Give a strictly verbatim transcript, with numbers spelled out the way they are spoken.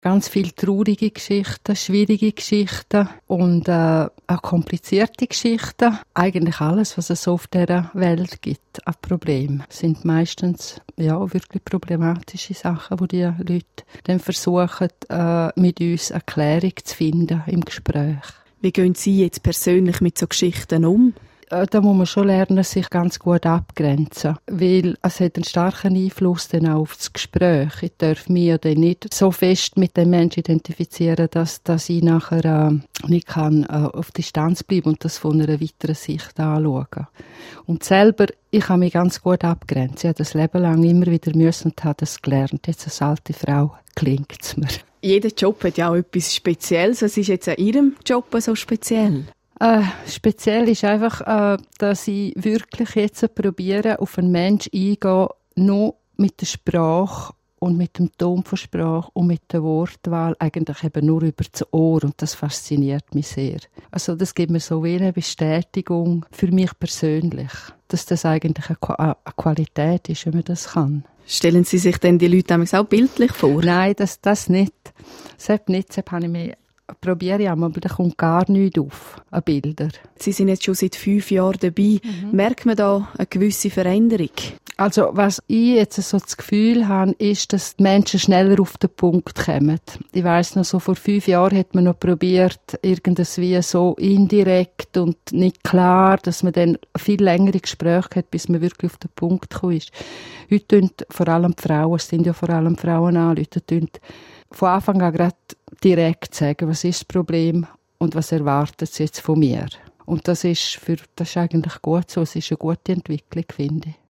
Ganz viele traurige Geschichten, schwierige Geschichten und äh, auch komplizierte Geschichten. Eigentlich alles, was es so auf dieser Welt gibt, an Problemen, sind meistens ja, wirklich problematische Sachen, wo die Leute dann versuchen, äh, mit uns eine Klärung zu finden im Gespräch. Wie gehen Sie jetzt persönlich mit so Geschichten um? Da muss man schon lernen, sich ganz gut abgrenzen. Weil es hat einen starken Einfluss dann auch auf das Gespräch. Ich darf mich dann nicht so fest mit dem Menschen identifizieren, dass, dass ich nachher äh, nicht kann, äh, auf Distanz bleiben und das von einer weiteren Sicht anschauen. Und selber, ich kann mich ganz gut abgrenzen. Ich habe das Leben lang immer wieder müssen und habe das gelernt. Jetzt als alte Frau gelingt es mir. Jeder Job hat ja auch etwas Spezielles. Was ist jetzt an Ihrem Job so speziell? Äh, speziell ist einfach, äh, dass ich wirklich jetzt probiere, auf einen Menschen eingehen, nur mit der Sprache und mit dem Ton von Sprache und mit der Wortwahl, eigentlich eben nur über das Ohr. Und das fasziniert mich sehr. Also das gibt mir so wie eine Bestätigung für mich persönlich, dass das eigentlich eine, Qu- eine Qualität ist, wenn man das kann. Stellen Sie sich denn die Leute auch bildlich vor? Nein, das, das nicht. Selbst nicht, selbst habe ich mich probiere ich einmal, aber da kommt gar nichts auf an Bilder. Sie sind jetzt schon seit fünf Jahren dabei. Mhm. Merkt man da eine gewisse Veränderung? Also was ich jetzt so das Gefühl habe, ist, dass die Menschen schneller auf den Punkt kommen. Ich weiss noch, so vor fünf Jahren hat man noch probiert, irgendwas wie so indirekt und nicht klar, dass man dann viel längere Gespräche hat, bis man wirklich auf den Punkt gekommen ist. Heute tun vor allem die Frauen, es sind ja vor allem Frauen anrufen, tun von Anfang an gerade direkt sagen, was ist das Problem und was erwartet sie jetzt von mir. Und das ist, für, das ist eigentlich gut so, es ist eine gute Entwicklung, finde ich.